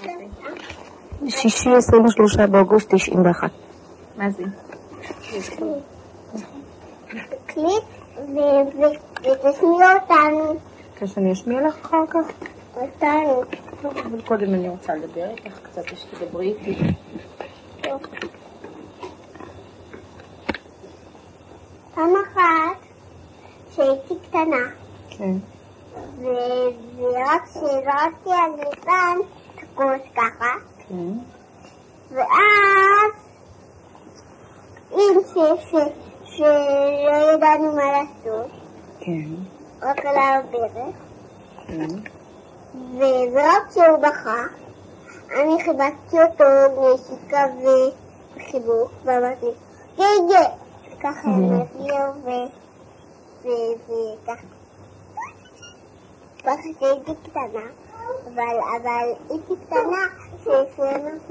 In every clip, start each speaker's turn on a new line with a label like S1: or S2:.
S1: שישי 23 באוגוסט 91. מה זה?
S2: קליק ותשמיע אותנו.
S1: שאני אשמיע לך אחר כך?
S2: אותנו.
S1: טוב, אבל קודם אני רוצה לדבר איתך קצת, שתדברי איתי.
S2: טוב. פעם אחת שהייתי קטנה.
S1: כן.
S2: ורק שזרקתי על ליבן תקוס ככה.
S1: כן.
S2: ואז אם שלא ידענו מה לעשות.
S1: כן.
S2: רק על הברך.
S1: כן.
S2: ורק כשהוא בכה, אני חיבקתי אותו נשיקה וחיבוק, ואמרתי, גי. ככה אמרתי וככה. ככה שהייתי קטנה, אבל הייתי קטנה שאמרתי,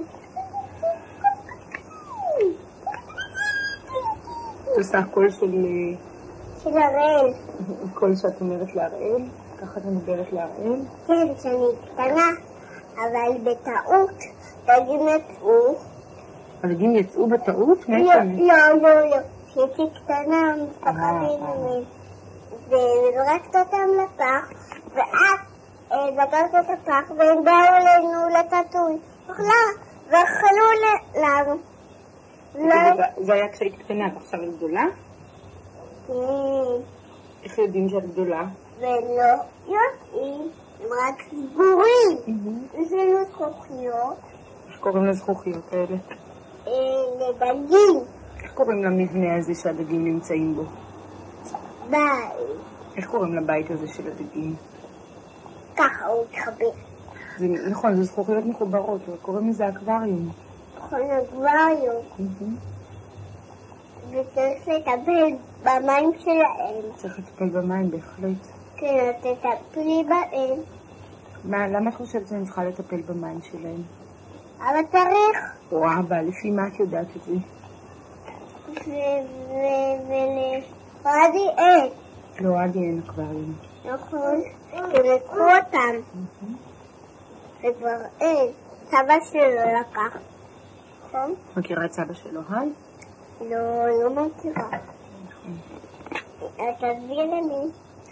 S1: את עושה קול
S2: של הראל.
S1: קול שאת אומרת להראל? ככה את מדברת להראל?
S2: כן, שאני קטנה, אבל בטעות דגים יצאו.
S1: הדגים יצאו בטעות?
S2: לא. שהייתי קטנה, משפחה בינונית. וזרקת אותם לפח, ואז זגרת את הפח, והם באו אלינו לטאטוי. ואכלו לנו.
S1: זה היה כשהיית קטנה, את עכשיו גדולה?
S2: כן.
S1: איך יודעים שאת גדולה?
S2: ולא יודעים, הם רק סגורים. יש לנו זכוכיות.
S1: איך קוראים לזכוכיות האלה?
S2: לדגים.
S1: איך קוראים למבנה הזה שהדגים נמצאים בו?
S2: בית.
S1: איך קוראים לבית הזה של הדגים?
S2: ככה הוא התחבר.
S1: נכון, זה זכוכיות מחוברות, קוראים לזה אקווריום.
S2: נכון, אקווריום. וצריך לטפל במים שלהם.
S1: צריך לטפל במים, בהחלט.
S2: כן, תטפלי בהם.
S1: למה את חושבת שאני צריכה לטפל במים שלהם?
S2: אבל צריך.
S1: אבל לפי מה את יודעת את זה?
S2: ולאוהדי אין.
S1: לאוהדי אין אקווריום.
S2: נכון, תלקחו אותם. וכבר אין. סבא שלו לקח. נכון?
S1: מכירה את סבא שלו, היי?
S2: לא מכירה. תסביר למי.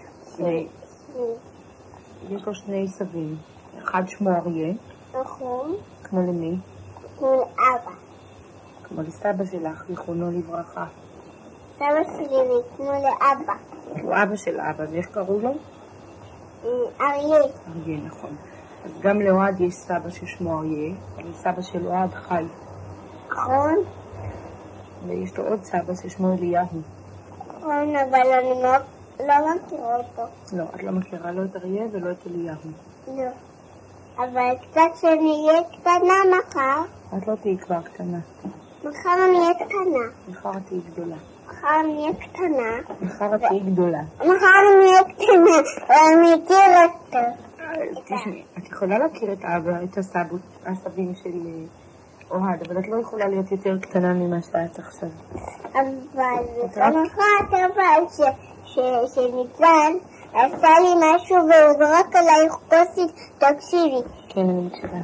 S1: יש לו שני סבים. אחד שמו אריה.
S2: נכון.
S1: כמו למי?
S2: כמו לאבא.
S1: כמו לסבא שלך, זיכרונו לברכה.
S2: סבא שלי כמו לאבא.
S1: הוא אבא של אבא, ואיך קראו לו?
S2: אריה.
S1: אריה, נכון. אז גם לאוהד יש סבא ששמו אריה, אבל סבא של אוהד חי.
S2: נכון.
S1: ויש לו עוד סבא ששמו אליהו.
S2: נכון, אבל אני לא מכירה אותו.
S1: לא, את לא מכירה לא את אריה ולא את אליהו.
S2: לא. אבל קצת שאני אהיה קטנה מחר.
S1: את לא תהיי כבר קטנה.
S2: מחר אני אהיה קטנה.
S1: מחר תהיי גדולה.
S2: מחר אני אהיה קטנה.
S1: מחר תהיי גדולה.
S2: מחר אני אהיה קטנה, ואני אכיר אותו.
S1: תשמעי, את יכולה להכיר את אבא, את הסבים של אוהד, אבל את לא יכולה להיות יותר קטנה ממה שאת עכשיו.
S2: אבל פעם אחת אבל שניצן עשה לי משהו והוא זרק עליי כוסית, תקשיבי.
S1: כן, אני מקשיבה.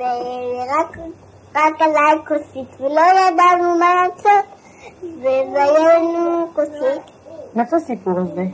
S2: ורק עליי כוסית, ולא ידענו מה לעשות, והיה לנו כוסית.
S1: מה זה הסיפור הזה?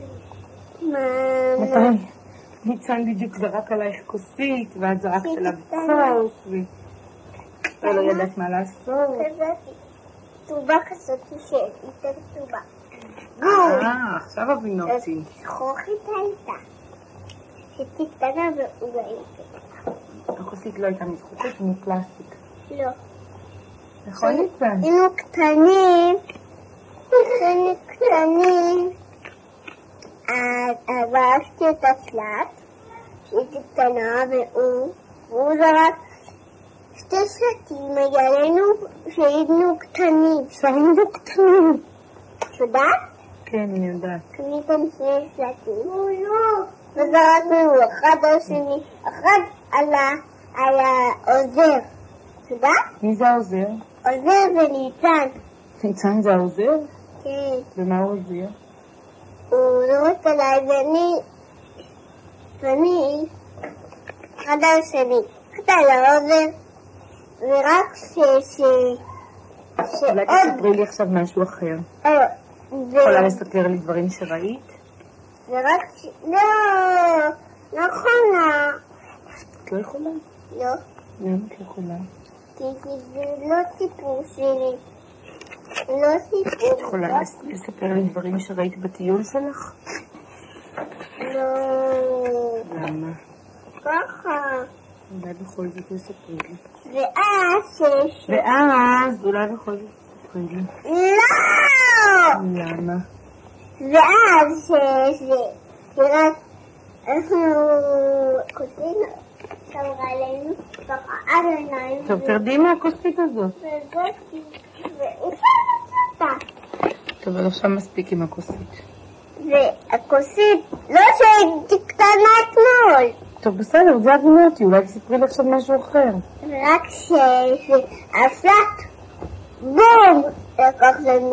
S1: מתי? ניצן בדיוק זרק עלייך כוסית, ואת זרקת עליו כוס, ולא ידעת מה לעשות.
S2: כזאת, טובה כזאת יותר טובה.
S1: עכשיו אבינו אותי.
S2: זכוכית הייתה. שהייתי קטנה והוא הייתה.
S1: הכוסית לא הייתה מזכוכית, היא מפלסטיק.
S2: לא.
S1: נכון ניצן?
S2: היינו קטנים. אז הרשתי את השלט. שהייתי קטנה והוא זרק שתי שלטים מגלנו שהיינו קטנים.
S1: שהיינו קטנים.
S2: יודעת?
S1: כן, אני יודעת.
S2: קניתם שני שלטים. וזרקנו אחד על שני, אחד על העוזר. יודעת?
S1: מי זה העוזר?
S2: עוזר וניצן.
S1: ניצן זה העוזר?
S2: כן.
S1: ומה הוא עוזר?
S2: הוא זורק עליי ואני אחד על שני. קטנה, ורק
S1: אולי תספרי לי עכשיו משהו אחר. יכולה לספר לי דברים שראית?
S2: ורק לא, נכון.
S1: את לא יכולה?
S2: לא.
S1: למה את לא יכולה?
S2: כי זה לא סיפור שלי. לא סיפור.
S1: את יכולה לספר לי דברים שראית בטיול שלך?
S2: לא.
S1: למה?
S2: ככה.
S1: אולי בכל זאת תספרי לי.
S2: ואז
S1: אולי בכל זאת תספרי לי.
S2: לא!
S1: למה?
S2: ואז שרק אנחנו כותבים שמרה עלינו, פרעה עלינו.
S1: טוב, תרדי מהכוסית הזאת.
S2: ואיפה אותה?
S1: טוב, אבל עכשיו מספיק עם הכוסית.
S2: והכוסית, לא שהייתי קטנה אתמול.
S1: טוב, בסדר, זה אבינתי, אולי תספרי לי עכשיו משהו אחר.
S2: רק שהפלט, בום, לקח לנו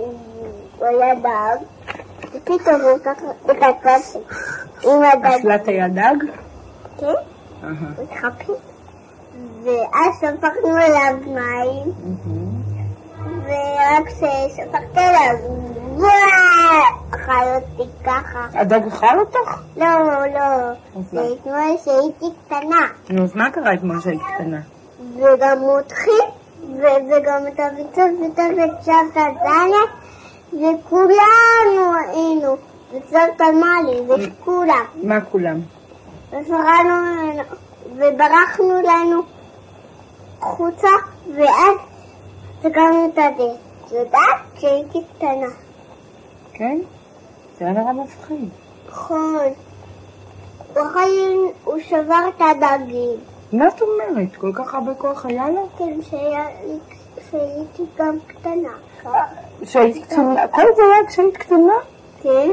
S2: דג, ופתאום הוא לקח את הכף עם הדג.
S1: הפלט היה דג?
S2: כן, התחפש. ואז שפכנו עליו מים, ורק ששפכת עליו, אכל אותי ככה.
S1: הדג אכל אותך?
S2: לא, זה אתמול שהייתי קטנה.
S1: נו, אז מה קרה אתמול שהיית קטנה?
S2: וגם מותחים, וגם את הביצות ושבת הזלת, וכולנו היינו, וצוות המלי, וכולם.
S1: מה כולם?
S2: וברחנו לנו חוצה, ואז סגרנו את הדלת. יודעת שהייתי קטנה.
S1: כן? זה היה נורא מפחיד.
S2: נכון. הוא שבר את הדגים.
S1: מה את אומרת? כל כך הרבה כוח היה לו?
S2: כן, שהייתי גם קטנה.
S1: שהיית קטנה? כל זה היה כשהיית קטנה?
S2: כן.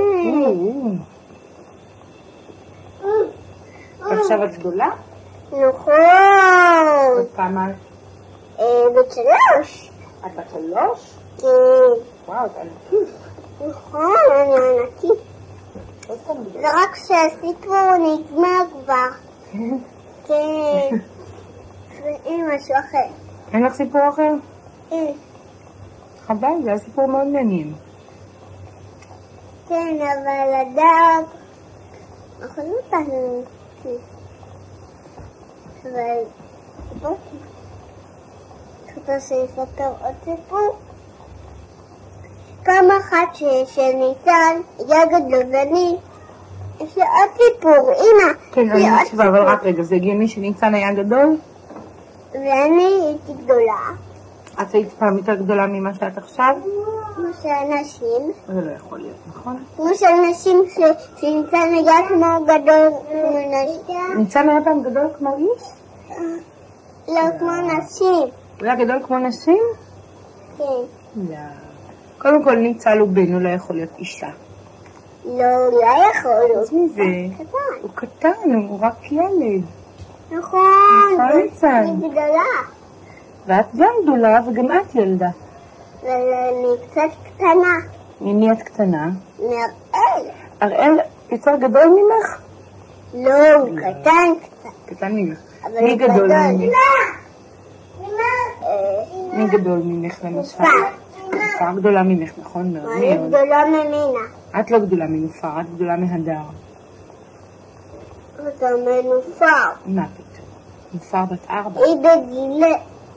S1: ועכשיו את גדולה?
S2: נכון.
S1: עוד כמה?
S2: בת 3.
S1: את בת 3?
S2: כן.
S1: וואו, את ענקית.
S2: נכון, אני ענקית. זה רק שהסיפור נגמר כבר. כן. ואין משהו אחר.
S1: אין לך סיפור אחר?
S2: אין.
S1: חבל, זה היה סיפור מאוד מעניין.
S2: כן, אבל הדג אכל אותנו. אבל אתה שיספר עוד סיפור. פעם אחת שניתן היה גדול ואני יש לי עוד סיפור, אמא.
S1: כן, אני מקשיבה, אבל רק רגע, זה הגיוני שניצן היה גדול?
S2: ואני הייתי גדולה.
S1: את היית פעם יותר גדולה ממה שאת עכשיו?
S2: כמו שאנשים.
S1: זה לא יכול להיות, נכון?
S2: כמו שאנשים שניצן היה כמו גדול כמו נשים.
S1: ניצן היה פעם גדול כמו איש?
S2: לא כמו נשים.
S1: הוא היה גדול כמו נשים?
S2: כן.
S1: לא. קודם כל ניצל הוא בן, הוא לא יכול להיות אישה.
S2: לא, הוא לא יכול להיות.
S1: אז מי זה? הוא קטן, הוא רק ילד.
S2: נכון.
S1: ניצן.
S2: אני גדולה.
S1: ואת גם גדולה וגם את ילדה.
S2: ואני קצת קטנה.
S1: ממי את קטנה?
S2: מאראל.
S1: אראל יותר גדול ממך?
S2: לא, הוא קטן קצת.
S1: קטן ממך. מי גדול ממך? מי גדול ממך למשל? נופר גדולה ממך, נכון מאוד.
S2: אני גדולה ממנה.
S1: את לא גדולה מנופר, את גדולה מהדר.
S2: אתה מנופר.
S1: מה פתאום? נופר בת 4.
S2: היא בגילי.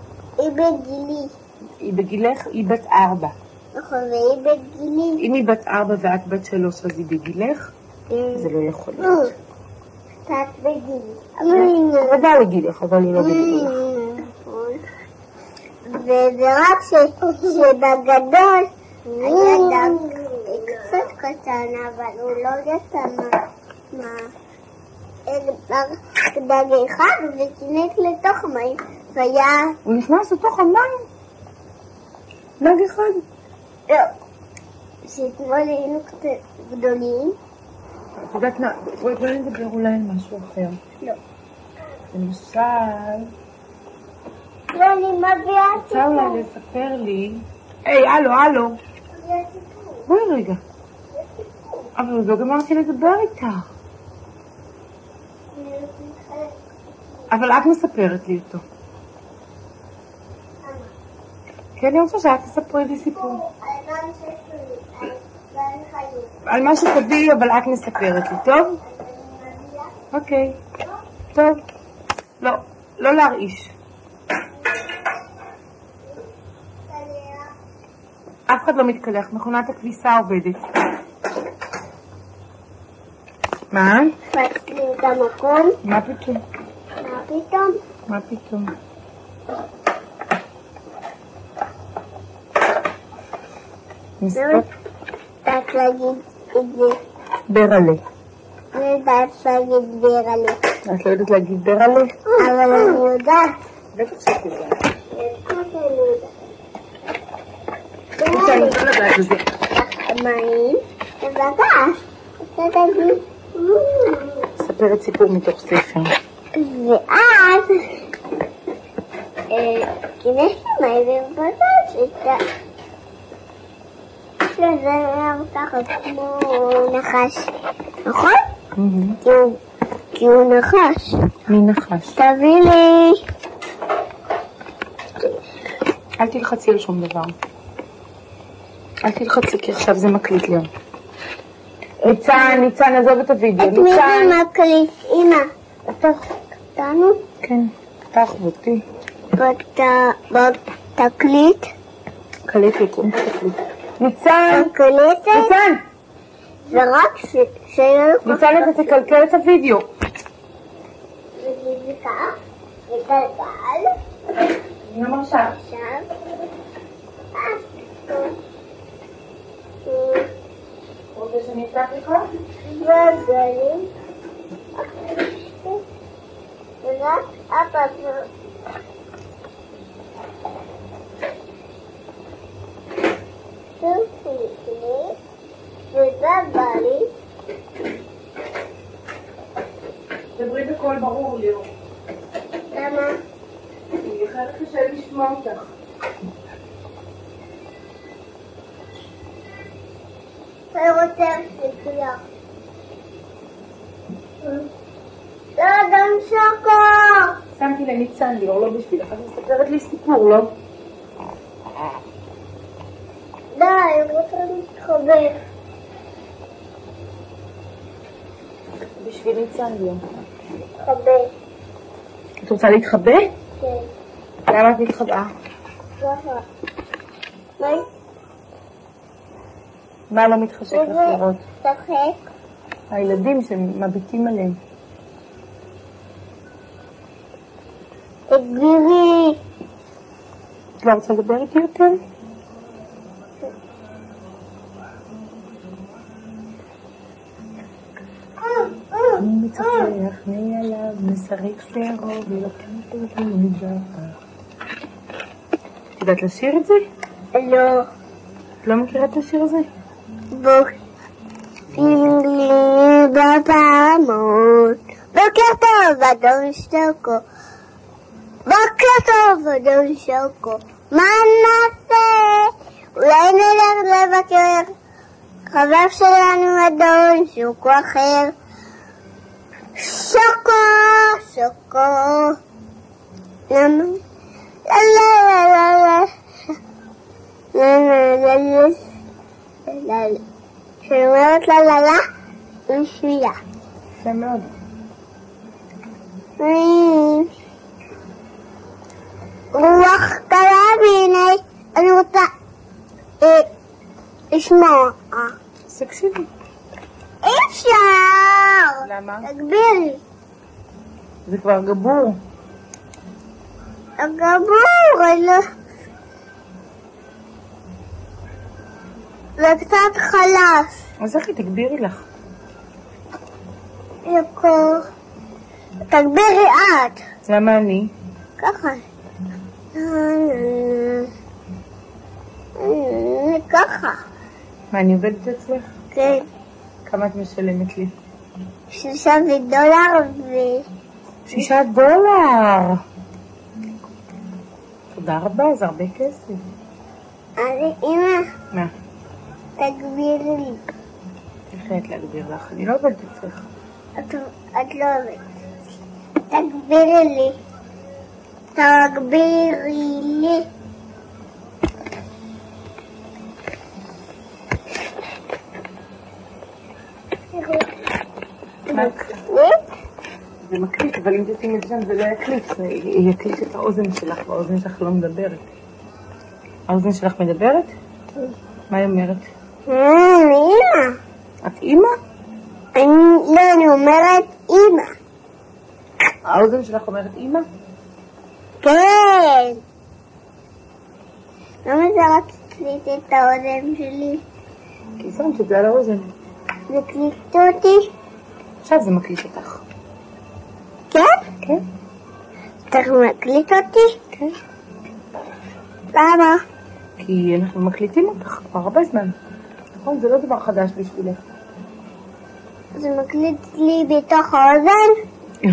S1: היא בגילך, היא בת 4.
S2: נכון, והיא בגילי.
S1: אם היא בת 4 ואת בת 3 אז היא בגילך? זה לא יכול להיות.
S2: קצת בגילי.
S1: רבה לגילך, אבל היא לא בגילך.
S2: ורק שבגדול היה דג קצת קטן, אבל הוא לא יצא מה. דג אחד וכנס לתוך מים והיה...
S1: הוא נכנס לתוך המים? דג אחד?
S2: לא. שאתמול היינו קצת גדולים.
S1: את יודעת מה? בואי נדבר אולי על משהו אחר.
S2: לא.
S1: למשל...
S2: לא, אני מביאה סיפור.
S1: אפשר אולי לספר לי... היי, הלו. בואי רגע. אבל לא גמרתי לדבר איתך. אבל את מספרת לי אותו. כי אני רוצה שאת תספרי לי סיפור. על מה שתביאי, אבל את מספרת לי, טוב? אוקיי. טוב. לא, לא להרעיש. אף אחד לא מתקלח, מכונת הכביסה עובדת. מה?
S2: פצלי את המקום.
S1: מה פתאום?
S2: מה פתאום?
S1: מה פתאום?
S2: יודעת להגיד את זה.
S1: ברלה.
S2: אני יודעת להגיד ברלה.
S1: את לא יודעת להגיד ברלה?
S2: אבל אני יודעת.
S1: בטח שאת יודעת.
S2: כמו שאני יודעת.
S1: אני רוצה לדעת בזה.
S2: מים. ובגש. אתה תגיד.
S1: ספרת סיפור מתוך ספר.
S2: ואז כדי שמים ובגש שזה היה ככה כמו נחש, נכון? כי הוא נחש.
S1: מי נחש?
S2: תביא לי.
S1: אל תלחצי על שום דבר. אל תלחצי כי עכשיו זה מקליט לי. ניצן, עזוב את הוידאו.
S2: את מי זה מקליט? אמא.
S1: אותך.
S2: אותנו?
S1: כן, אותך ואותי.
S2: בתקליט?
S1: קליטת, אין תקליט. ניצן!
S2: בקליטת?
S1: ניצן!
S2: זה רק
S1: ניצן, אתה תקלקל את הוידאו.
S2: וזה כך, וגלגל.
S1: אני אומר שם.
S2: עכשיו.
S1: רוצה שאני אפתח לך?
S2: וגלים. ורק אבא ובבלי.
S1: דברי בקול ברור לי.
S2: למה?
S1: אני אחרת קשה לשמוע אותך.
S2: אני רוצה שתקלח. לא, גם שוקו.
S1: שמתי לניצן ליאור, לא בשבילך. את מספרת לי סיפור, לא?
S2: די, אני רוצה להתחבר.
S1: בשביל ניצן ליאור.
S2: להתחבר.
S1: את רוצה להתחבא?
S2: כן.
S1: למה את מתחבאה?
S2: ככה.
S1: מה לא מתחשק לך לראות?
S2: שחק.
S1: הילדים שמביטים עליהם.
S2: תגבירי.
S1: את לא רוצה לדבר איתי יותר? אני מצחק, מי עליו, משחק שערו, ולוקחים אותו ומזרחה. את יודעת לשיר את זה?
S2: לא.
S1: את לא מכירה את השיר הזה?
S2: בוקר בפעמון. בוקר טוב, אדון שוקו. בוקר טוב, אדון שוקו. מה נעשה? אולי נלך לבקר חבר שלנו, אדון שוקו אחר. שוקו, שוקו. למה? לא, לא, לא, לא. כשאני אומרת לה לה לה, היא שמיעה.
S1: יפה מאוד.
S2: רוח קלה, והנה אני רוצה לשמוע.
S1: תקשיבי.
S2: אי אפשר.
S1: למה?
S2: תגבירי.
S1: זה כבר גבור.
S2: הגבור, זה קצת חלש.
S1: אז איך היא תגבירי לך?
S2: תגבירי את.
S1: למה אני?
S2: ככה. ככה.
S1: מה, אני עובדת אצלך?
S2: כן.
S1: כמה את משלמת לי?
S2: $6
S1: $6. תודה רבה, זה הרבה כסף.
S2: אז אמא,
S1: מה?
S2: תגבירי לי.
S1: איך את להגביר לך? אני לא עובדת אצלך.
S2: את לא עובדת. תגבירי לי. תגבירי לי.
S1: זה מקליט, אבל אם תשימי את שם זה לא יקליט, זה יקליט את האוזן שלך, והאוזן שלך לא מדברת. האוזן שלך מדברת? מה היא אומרת?
S2: אמא.
S1: את אימא?
S2: לא, אני אומרת אימא.
S1: האוזן שלך אומרת אימא?
S2: כן. למה זה רק הקליט את האוזן שלי?
S1: כי שמת את זה על האוזן.
S2: זה קליט אותי?
S1: עכשיו זה מקליט אותך.
S2: כן?
S1: כן.
S2: אתה מקליט אותי?
S1: כן.
S2: למה?
S1: כי אנחנו מקליטים אותך כבר הרבה זמן. נכון, זה לא דבר חדש בשבילך.
S2: זה מקליט לי בתוך האוזן?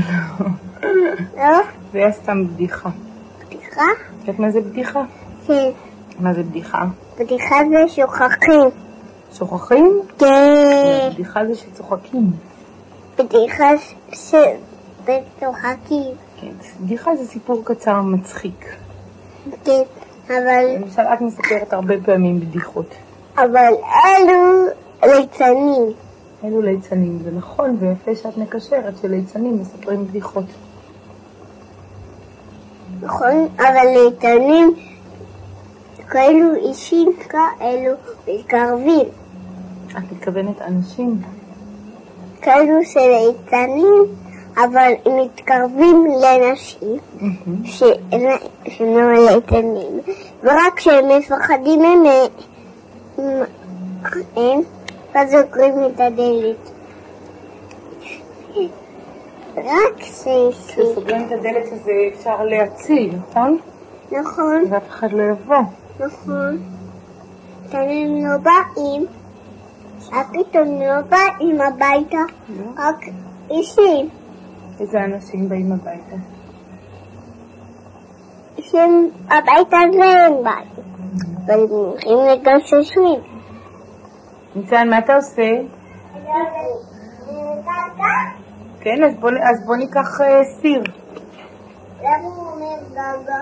S2: לא?
S1: זה היה סתם בדיחה.
S2: בדיחה?
S1: את יודעת מה זה בדיחה?
S2: כן.
S1: מה זה בדיחה?
S2: בדיחה זה שוכחים.
S1: שוכחים?
S2: כן.
S1: בדיחה זה שצוחקים.
S2: בדיחה שצוחקים.
S1: כן, בדיחה זה סיפור קצר מצחיק.
S2: כן, אבל...
S1: למשל, את מספרת הרבה פעמים בדיחות.
S2: אבל אלו ליצנים.
S1: אלו ליצנים, זה נכון ויפה שאת מקשרת שליצנים מספרים בדיחות.
S2: נכון, אבל ליצנים כאלו אישים כאלו מתקרבים.
S1: את מתכוונת אנשים?
S2: כאלו שליצנים, אבל הם מתקרבים לנשים שהם לא ליצנים. ורק כשהם מפחדים הם אז סוגרים את הדלת. רק
S1: כשסוגרים את הדלת הזה אפשר להציל, נכון?
S2: נכון.
S1: ואף אחד לא יבוא.
S2: נכון. הם לא באים, פתאום לא באים הביתה, רק אישים.
S1: איזה אנשים באים הביתה?
S2: שהם הביתה זה הם באים, אבל הם הולכים לגששים.
S1: ניצן, מה אתה עושה? כן, אז בוא ניקח סיר.
S2: למה הוא אומר גגה?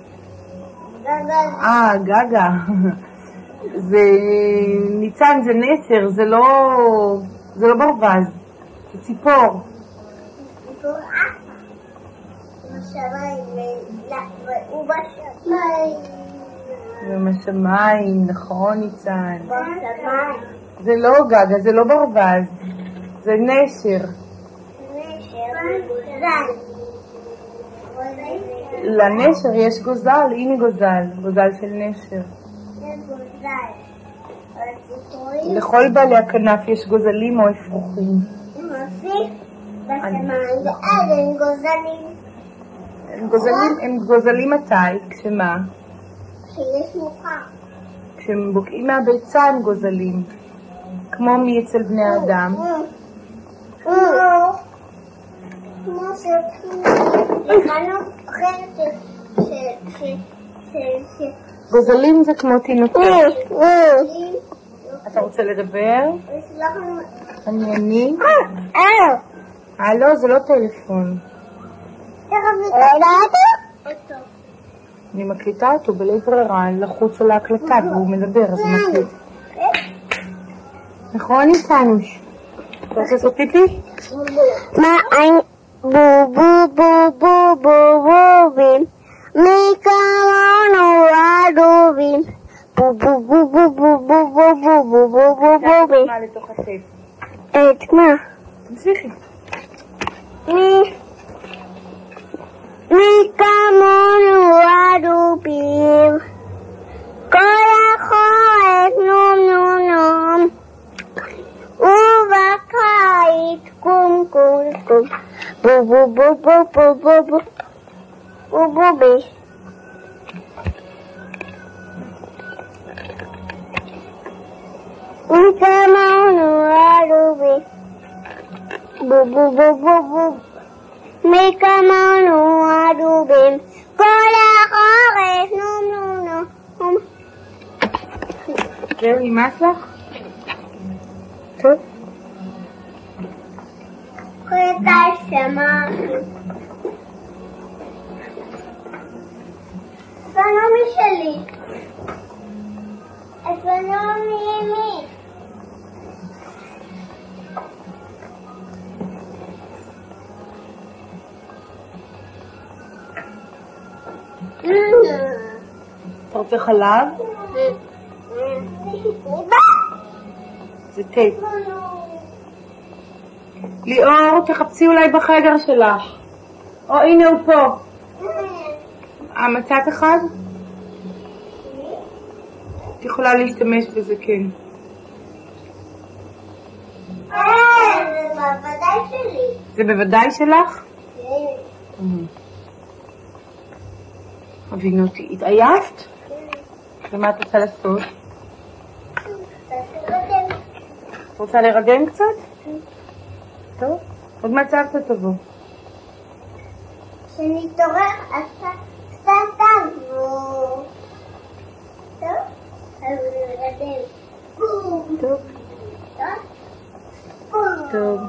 S2: גגה.
S1: גגה. זה ניצן, זה נצר, זה לא ברווז, זה ציפור.
S2: ציפור אפה. בשמיים, הוא בשמיים.
S1: זה בשמיים, נכון ניצן.
S2: בשמיים.
S1: זה לא גגה, זה לא ברווז, זה נשר. לנשר יש גוזל, הנה גוזל של נשר. לכל בעלי הכנף יש גוזלים או אפרוחים. הם גוזלים מתי? כשמה?
S2: כשיש מוכר.
S1: כשהם בוקעים מהביצה הם גוזלים. כמו מי אצל בני האדם?
S2: כמו שכאילו
S1: גוזלים זה כמו תינוקות. אתה רוצה לדבר? אני? הלו, זה לא טלפון. אני מקליטה אותו בלי ברירה, לחוץ על ההקלטה והוא מדבר, אז הוא מקליט. נכון, ניצנוש? אתה רוצה לעשות פיפי?
S2: מה אני... בו בו בו בו בו בובים מי כמונו הדובים בו בו בו בו בו בו בו בו בו בו בו בובים.
S1: מה לתוך הטייפ?
S2: את מה?
S1: תמשיכי.
S2: מי כמונו הדובים כל החורף נום נום נום ובקיץ קום קום קום בו בו בו בו בו בו בו בו בו בי מי כמונו הדובים בו בו בו בו בו מי כמונו הדובים כל החורף נום נום נום.
S1: זהו, נמאס לך? טוב.
S2: חלקה שמעתי נעמי שלי? איפה נעמי אמי?
S1: אתה רוצה חלב? זה טייפ. ליאור, תחפשי אולי בחדר שלך. או הנה הוא פה. מצאת אחד? את יכולה להשתמש בזה, כן.
S2: זה בוודאי שלי.
S1: זה בוודאי שלך?
S2: כן.
S1: אבינותי, התעייפת? ומה את רוצה לעשות? את רוצה להירדם קצת? טוב, עוד מה צעקת תבוא?
S2: כשנתעורר, אתה קצת תבוא. טוב? אז נרדם.
S1: טוב. טוב.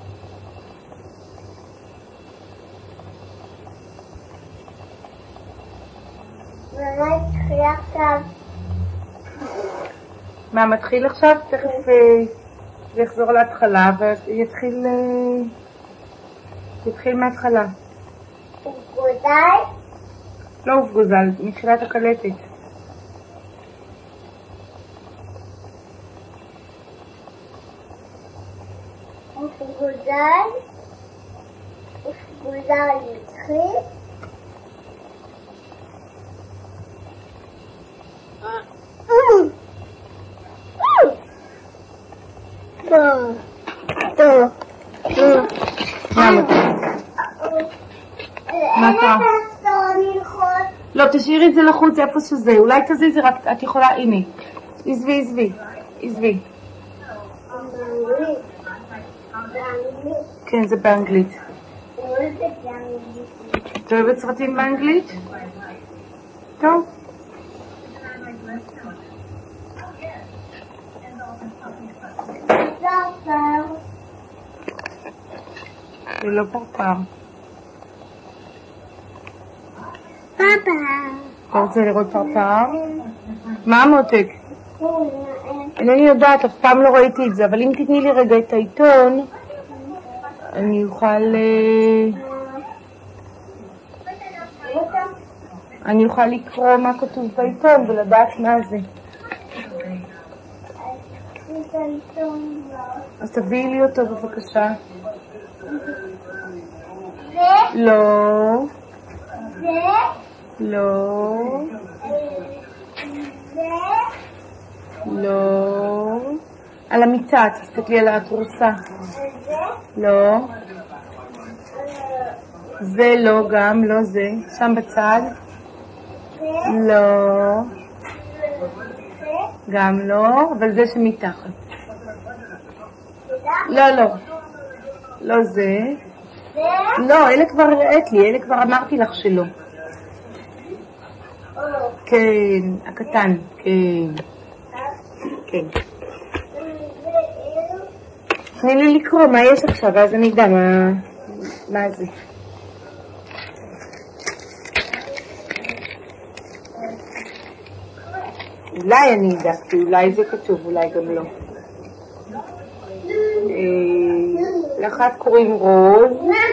S2: ומה התחיל עכשיו?
S1: מה מתחיל עכשיו? תכף זה יחזור להתחלה ויתחיל מההתחלה.
S2: הוא גודל?
S1: לא הוא גוזל, מתחילת הקלטת.
S2: הוא גודל? הוא גודל התחיל?
S1: מה קרה? לא, תשאירי את זה לחוץ איפה שזה, אולי תזיזי רק, את יכולה, הנה, עזבי. כן, זה באנגלית. את אוהבת סרטים באנגלית? טוב. זה לא פרפר.
S2: פאפה.
S1: אתה רוצה לראות פרפר? מה המותק? אינני יודעת, אף פעם לא ראיתי את זה, אבל אם תתני לי רגע את העיתון, אני אוכל לקרוא מה כתוב בעיתון ולדעת מה זה. אז תביאי לי אותו בבקשה. לא. לא. על המיטה, תסתכלי על התרוסה. לא. זה לא, גם לא זה. שם בצד. לא. גם לא, אבל זה שמתחת. לא זה. לא, אלה כבר הראית לי, אלה כבר אמרתי לך שלא. כן, הקטן, כן. תני לי לקרוא מה יש עכשיו, אז אני אדע מה זה. אולי אני אדע, כי אולי זה כתוב, אולי גם לא. לאחת קוראים רוז,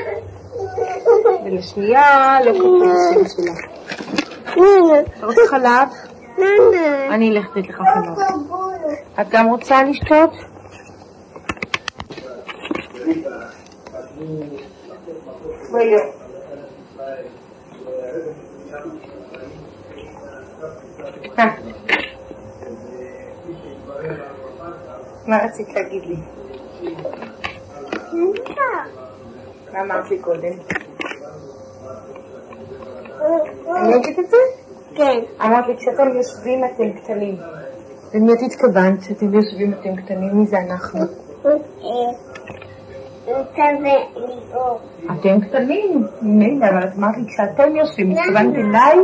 S1: ולשנייה לא כתוב השם שלה. אתה רוצה חלב? אני אלך לתת לך חלב. את גם רוצה לשתות? ולא. מה רצית להגיד לי? מה אמרת לי קודם? אני אגיד את זה?
S2: כן.
S1: אמרת לי, כשאתם יושבים אתם קטנים. למי את התכוונת שאתם יושבים אתם קטנים? מי זה אנחנו? אתם קטנים? הנה, אבל את אמרת לי, כשאתם יושבים, התכוונת אליי?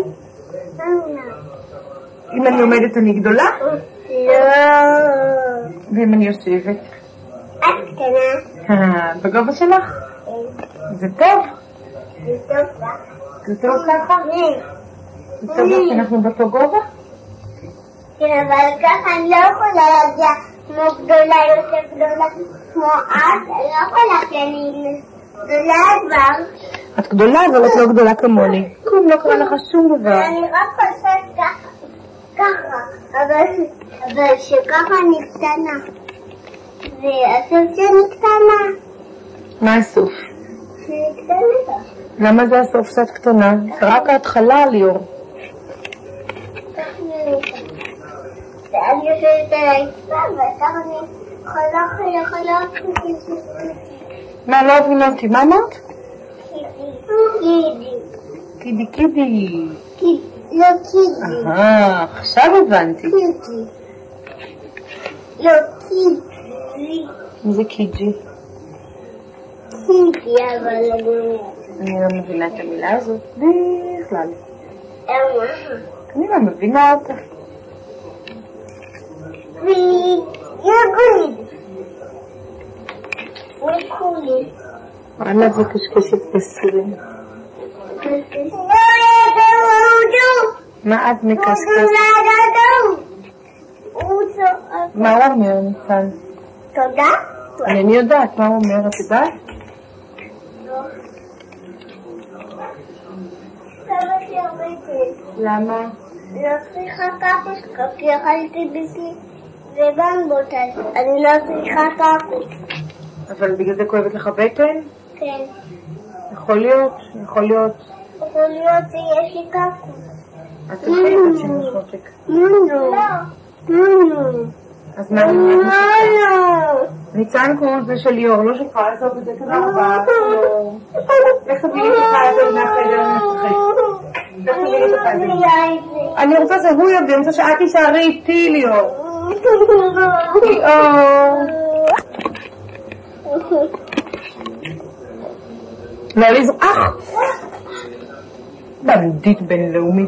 S1: אם אני עומדת אני גדולה?
S2: לא.
S1: ואם אני יושבת?
S2: את קטנה.
S1: בגובה שלך? זה טוב?
S2: זה טוב לך.
S1: זה טוב ככה? אנחנו באותו גובה?
S2: כן, אבל ככה אני לא יכולה להגיע כמו גדולה, יותר גדולה כמו את, אני לא יכולה כי אני גדולה כבר.
S1: את גדולה, אבל את לא גדולה כמוני. כלום לא קרה לך שום דבר.
S2: אני רק חושבת ככה, אבל שככה אני קטנה. והסוף שאני קטנה.
S1: מה הסוף?
S2: שאני קטנה.
S1: למה זה הסוף שאת קטנה? זה רק ההתחלה, ליאור.
S2: ואני יושבת על העצפה, וככה אני חולה.
S1: מה, לא הבינה אותי? מה אמרת?
S2: קידי.
S1: קידי.
S2: לא קידי.
S1: עכשיו הבנתי.
S2: לא קידי.
S1: מי זה קידי?
S2: קידי, אבל
S1: אני לא מבינה את המילה הזאת בכלל.
S2: למה?
S1: אני לא מבינה אותה.
S2: וקולי.
S1: וואלה, זה קשקשת בסרים. מה את מקשקשת? מה הוא אומר, ניצן?
S2: תודה?
S1: אני יודעת מה הוא אומר, את יודעת? למה?
S2: לא צריכה קקוס, כי אכלתי בפני ובנבוטל. אני לא צריכה קקוס.
S1: אבל בגלל זה כואבת לך בטן?
S2: כן.
S1: יכול להיות.
S2: יכול להיות שיש לי קקוס.
S1: אז תלכי את שני חותק.
S2: לא.
S1: אז מה? ניצן כמו זה של ליאור, לא שלך, לעשות את זה כזה רבה. איך תביאי את החיידר מהחדר משחק? אני רוצה שהוא יביא, אני רוצה שאת תישארי איתי, ליאור. ליאור. לא לזרח. בנדית בינלאומית.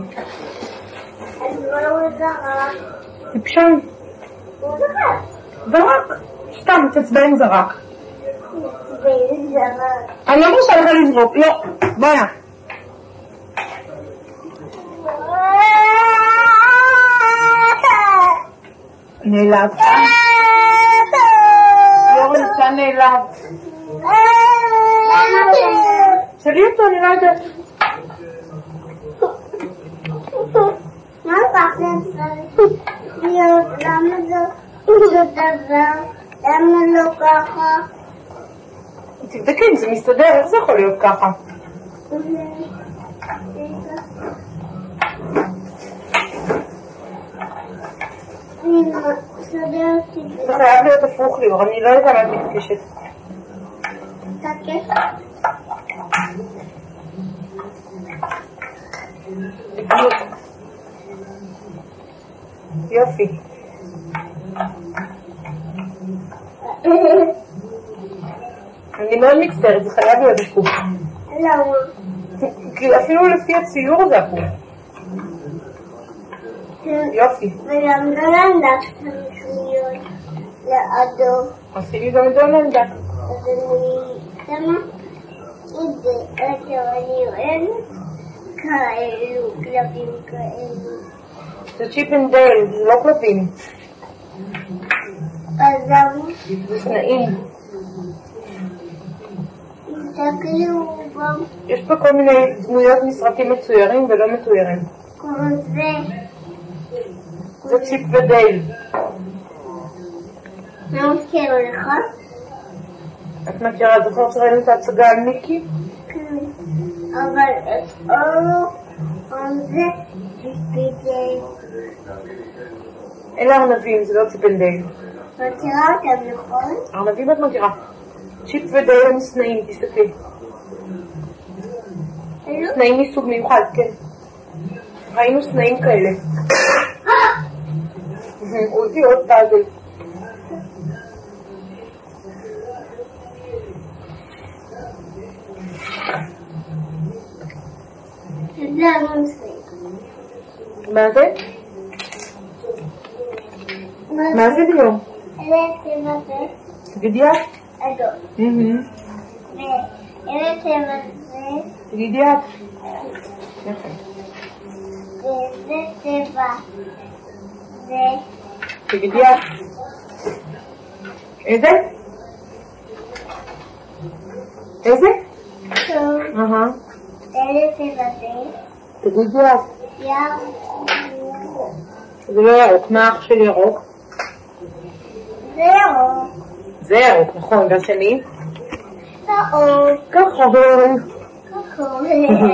S1: טיפשן. זרק. סתם, תצבעים זרק. אני לא מרשה לך לזרוק, לא. בואי. נעלב. ליאור ניצן נעלב. שלי אותו, אני לא יודעת.
S2: מה למה זה דבר? למה לא ככה?
S1: תבדקי אם זה מסתדר, איך זה יכול להיות ככה? זה חייב להיות הפוך, ליאור, אני לא יודעת מה את מתקשת. יופי. אני מאוד מצטערת, זה חייב להיות הפוך.
S2: למה?
S1: כי אפילו לפי הציור זה הפוך. יופי.
S2: וגם דולנדק צריך להיות לאדום.
S1: עשיתי גם דולנדק.
S2: אז אני שמה את זה, עכשיו אני אוהב כאלו, כלבים כאלו.
S1: זה צ'יפ אנד דייל, זה לא כלבים.
S2: אז למה?
S1: זה סנאים.
S2: תסתכלו בם.
S1: יש פה כל מיני דמויות מסרטים מצוירים ולא מצוירים.
S2: כמו זה.
S1: זה צ'יפ ודייל.
S2: מה מזכיר לך?
S1: את מכירה, זוכרת שראינו את ההצגה על מיקי?
S2: כן. אבל את אורו על זה ציפי.
S1: אלה ארנבים, זה לא צ'יפ אנד דייל.
S2: מכירה אותם, נכון?
S1: ארנבים את מכירה. צ'יפ ודייל הם סנאים, תסתכלי. סנאים מסוג מיוחד, כן. ראינו סנאים כאלה. הוא הביא עוד פאזל.
S2: זה המוסי.
S1: מה זה? מה זה דיום?
S2: אלה צבע זה
S1: תגידי את?
S2: אדום. ואלה צבע זה
S1: תגידי את? יפה.
S2: זה זה.
S1: תגידי את. איזה? איזה?
S2: טוב. איזה זה?
S1: תגידי את.
S2: ירוק.
S1: זה לא ירוק, מה אח של ירוק?
S2: זה ירוק.
S1: זה ירוק, נכון, והשני?
S2: כחול.
S1: כחול.
S2: כחול.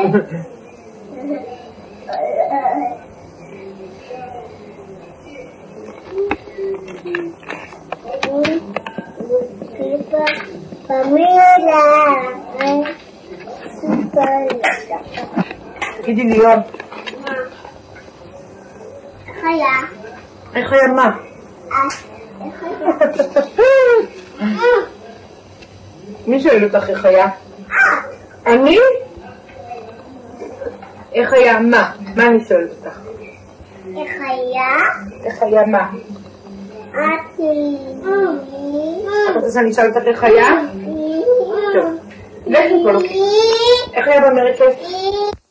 S1: תגידי לי יום.
S2: חיה.
S1: איך היה מה? מי שואל אותך איך היה? אני? איך היה מה? מה אני שואלת אותך?
S2: איך היה?
S1: איך היה מה? את רוצה שאני אשאל אותך איך היה? טוב. לכי פה. איך היה במרקס?